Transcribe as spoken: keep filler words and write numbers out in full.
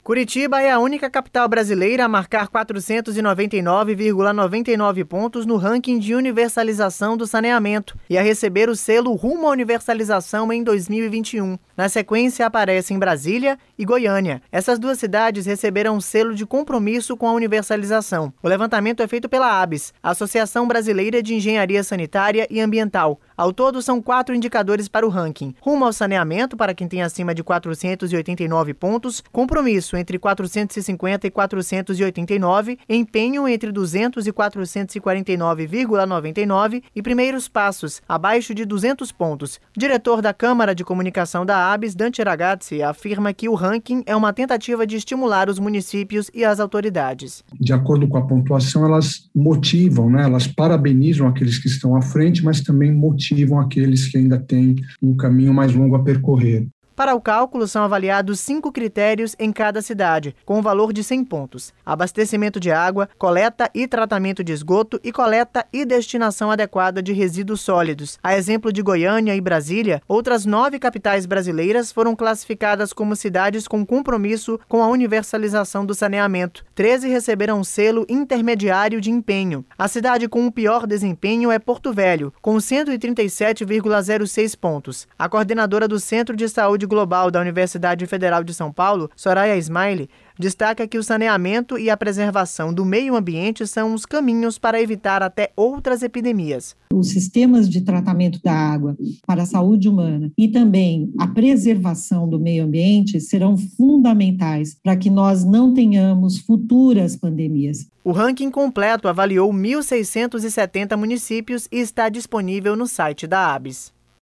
Curitiba é a única capital brasileira a marcar quatrocentos e noventa e nove vírgula noventa e nove pontos no ranking de universalização do saneamento e a receber o selo Rumo à Universalização em dois mil e vinte e um. Na sequência, aparecem Brasília e Goiânia. Essas duas cidades receberam um selo de compromisso com a universalização. O levantamento é feito pela ABS, Associação Brasileira de Engenharia Sanitária e Ambiental. Ao todo, são quatro indicadores para o ranking: rumo ao saneamento, para quem tem acima de quatrocentos e oitenta e nove pontos, compromisso entre quatrocentos e cinquenta e quatrocentos e oitenta e nove, empenho entre duzentos e quatrocentos e quarenta e nove vírgula noventa e nove e primeiros passos, abaixo de duzentos pontos. O diretor da Câmara de Comunicação da ABS, Dante Ragazzi, afirma que o ranking é uma tentativa de estimular os municípios e as autoridades. De acordo com a pontuação, elas motivam, né? Elas parabenizam aqueles que estão à frente, mas também motivam aqueles que ainda têm um caminho mais longo a percorrer. Para o cálculo, são avaliados cinco critérios em cada cidade, com o valor de cem pontos: abastecimento de água, coleta e tratamento de esgoto e coleta e destinação adequada de resíduos sólidos. A exemplo de Goiânia e Brasília, outras nove capitais brasileiras foram classificadas como cidades com compromisso com a universalização do saneamento. treze receberam um selo intermediário de empenho. A cidade com o pior desempenho é Porto Velho, com cento e trinta e sete vírgula zero seis pontos. A coordenadora do Centro de Saúde Global da Universidade Federal de São Paulo, Soraya Ismaili, destaca que o saneamento e a preservação do meio ambiente são os caminhos para evitar até outras epidemias. Os sistemas de tratamento da água para a saúde humana e também a preservação do meio ambiente serão fundamentais para que nós não tenhamos futuras pandemias. O ranking completo avaliou mil seiscentos e setenta municípios e está disponível no site da ABS.